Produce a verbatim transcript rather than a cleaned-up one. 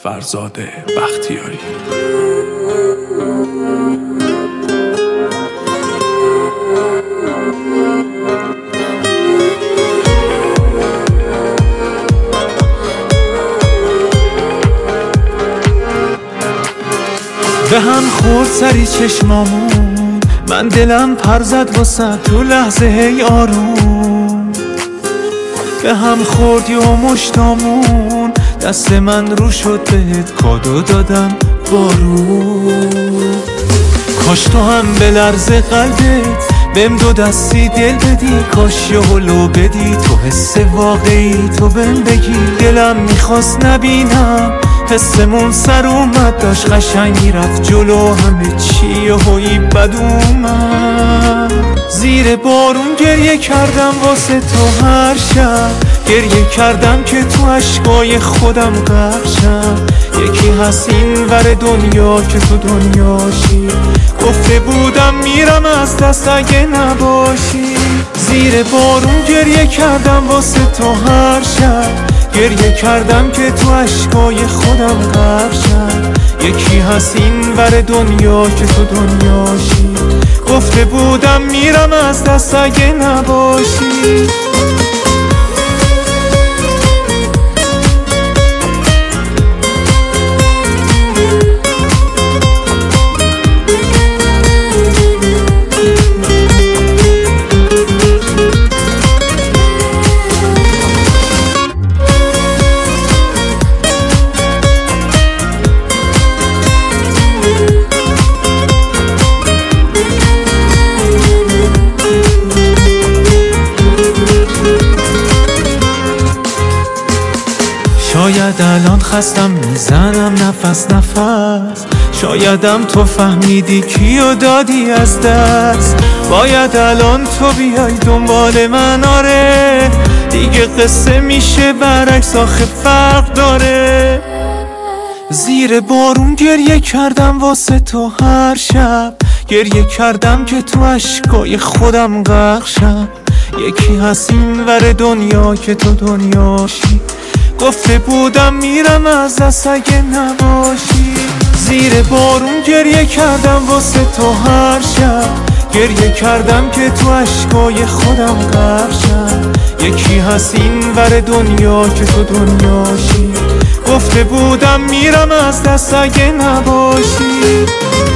فرزاد بختیاری. به هم خورد سری چشمامون، من دلم پر زد واسه تو لحظه هی آروم. به هم خورد یا مشتامون، دست من رو شد بهت کادو دادم بارون. کاش تو هم به لرز قلبت بهم دو دستی دل بدی، کاش یه هلو بدی تو حس واقعی تو بهم بگی. دلم میخواست نبینم حسمون سر اومد، داشت قشنگی رفت جلو همه چی هویی بد اومد. زیر بارون گریه کردم واسه تو هر شب، گریه کردم که تو عشقای خودم غرق شم. یکی هست این ور دنیا که تو دنیاشی، گفته بودم میرم از دست اگه نباشی. زیر بارون گریه کردم واسه تو هر شب، گریه کردم که تو عشقای خودم غرق شم. یکی هست این ور دنیا که تو دنیاشی، گفته بودم میرم از دست اگه نباشی. شاید الان خستم میزنم نفس نفس، شایدم تو فهمیدی کیو دادی از دست. باید الان تو بیای دنبال من، آره دیگه قصه میشه برعکس آخه فرق داره. زیر بارون گریه کردم واسه تو هر شب، گریه کردم که تو عشقای خودم غرق شم. یکی هست این ور دنیا که تو دنیاشی، گفته بودم میرم از دست اگه نباشی. زیر بارون گریه کردم واسه تو هر شب، گریه کردم که تو عشقای خودم غرق شم. یکی هست این ور دنیا که تو دنیاشی، گفته بودم میرم از دست اگه نباشی.